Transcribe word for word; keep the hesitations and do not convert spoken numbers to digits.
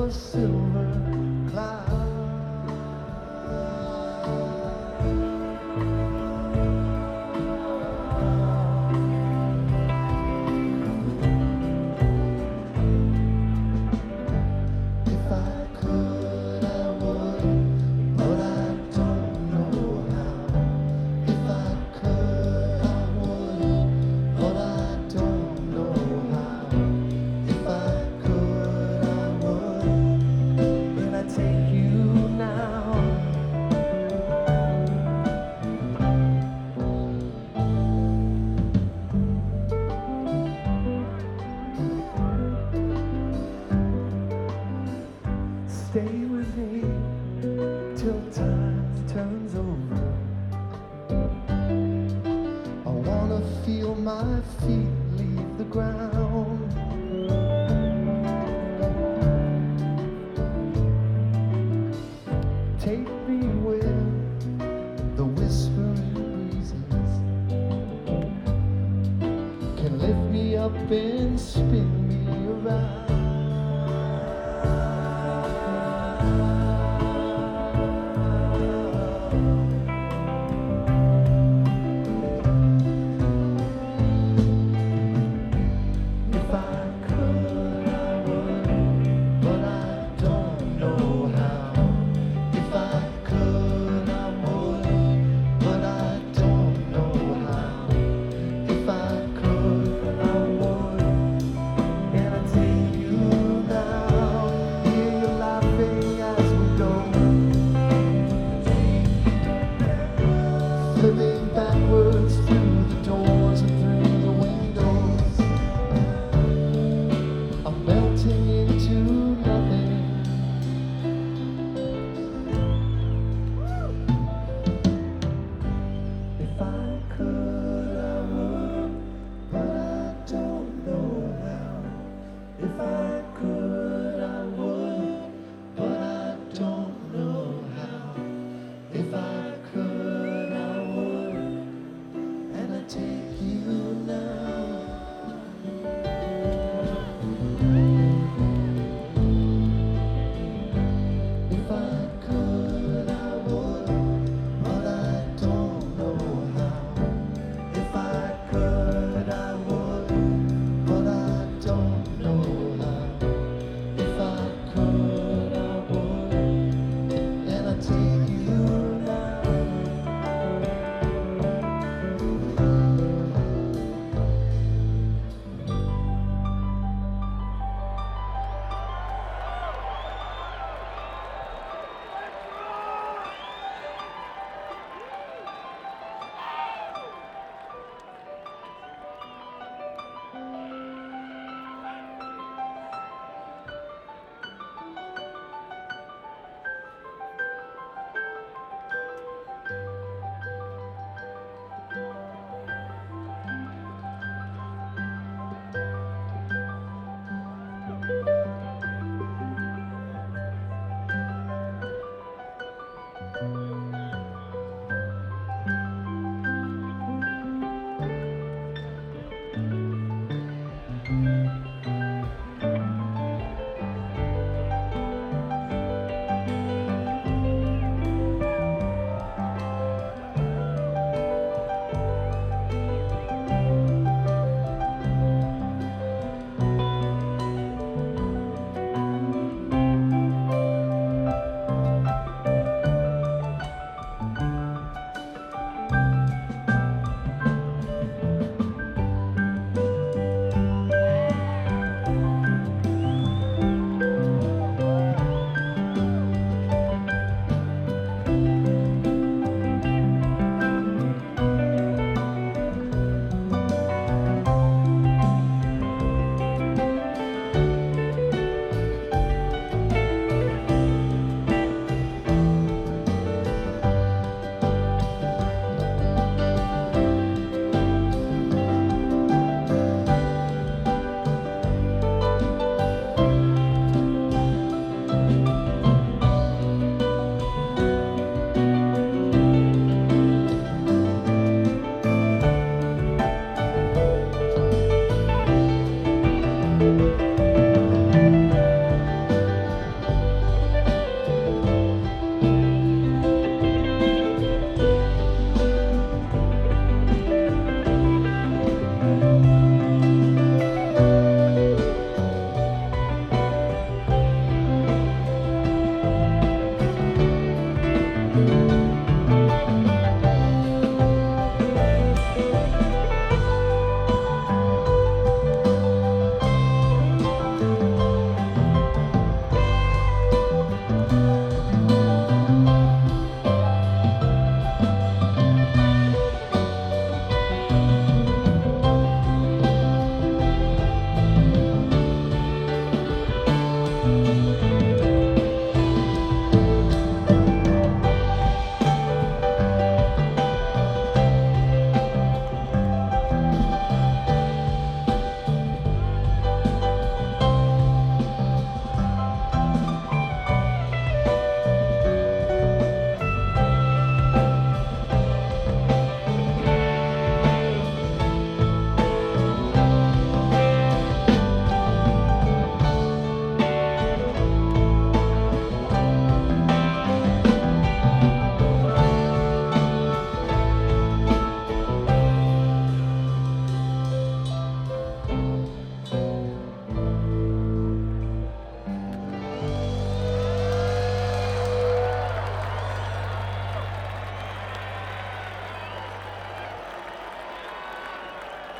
a silver cloud. If I could, I would, but I don't know how. If I could, I would, but I don't know how. If I could, I would, and I'd take you now. Stay with me till time turns over. I wanna feel my feet leave the ground. Take me where the whispering breezes can lift me up and spin me around. If I could, I would, but I don't know how. If I could, I would, but I don't know how. If I could, I would, and I'd take you now. Hear you laughing as we go, flipping backwards through the doors and through the windows. I'm melting into nothing. If I could, I would, but I don't know how. If I